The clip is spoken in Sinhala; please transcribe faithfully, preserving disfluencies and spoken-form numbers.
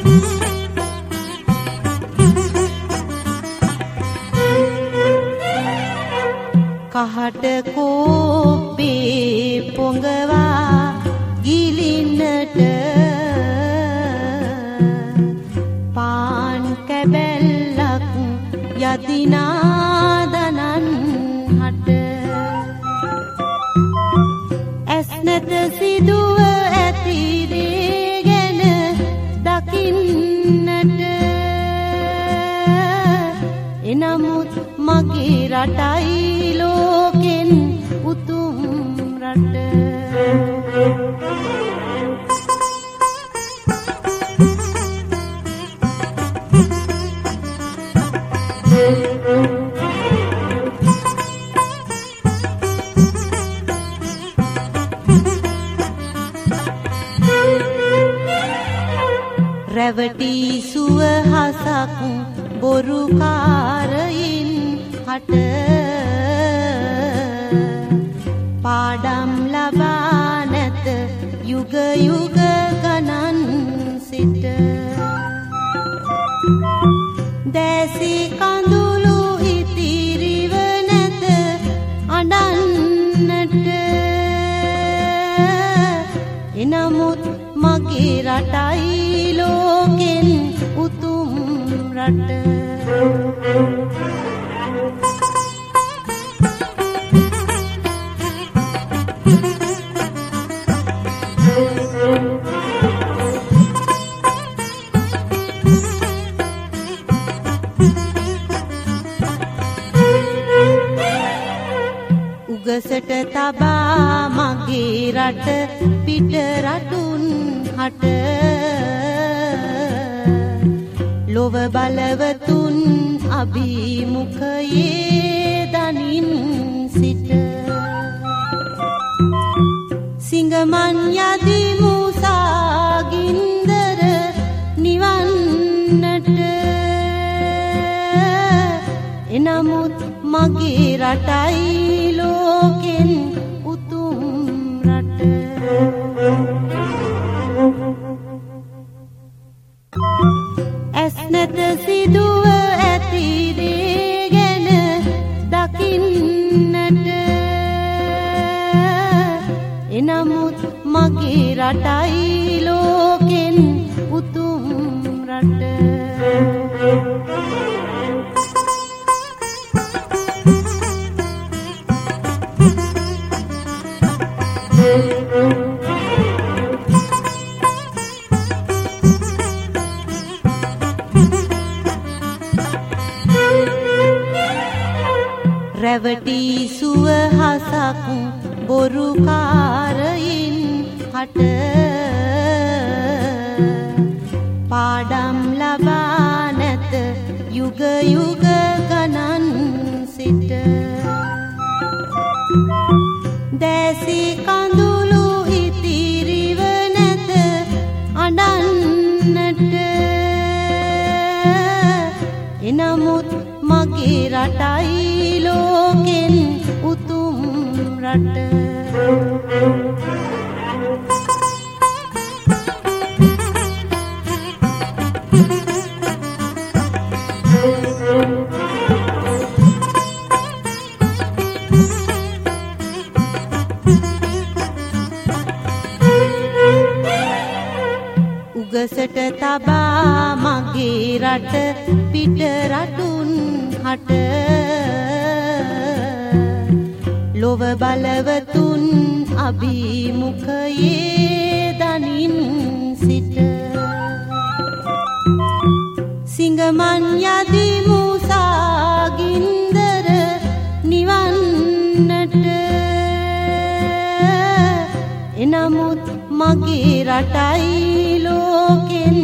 කහට කෝපේ පොඟවා ගිලින්නට පාන් කැබැල්ලක් යදිනාදනන් හට ඇස් නැත සිදුව ඇතිරේ ගැන දකින්නට එනමුත් මගේ රටයි ලෝකෙන් උතුම් රට රැවටි සුවහසක් බොරුකාරයින් හට පාඩම් ලබා නැත යුග යුග ගණන් සිට දැසි කඳුළු ඉතිරිව නැත අඬන්නට එනමුත් මගේ රටයි ලෝකෙන් උතුම් රට උගසට තබා මගේ රට පිට රටුන් හට ලොව බලවතුන් අභිමුඛයේ දනින් සිට සිංගමන් යදි මුසාගින්දර නිවන්නට එනමුත් මගේ රටයි ලෝකෙන් උතුම් රට ඇස් නැත සිදුව ඇතිරේ ගැන දකින්නට එනමුත් මගේ රටයි ලෝකෙන් උතුම් රට රැවටි සුවහසක් බොරුකාරයින් හට පාඩම් ලබා නැත යුග යුග ගණන් සිට දැසි කඳුළු ඉතිරිව නැත අඬන්නට එනමුත් මගේ රටයි ලෝකෙන් උතුම් රට උගසට තබා මගේ රට පිට රටුන් හට ලොව බලවතුන් අභිමුඛයේ දනින් සිට සිංගමන් යදි මුසාගින්දර නිවන්නට එනමුත් මගේ රටයි ලෝකෙන්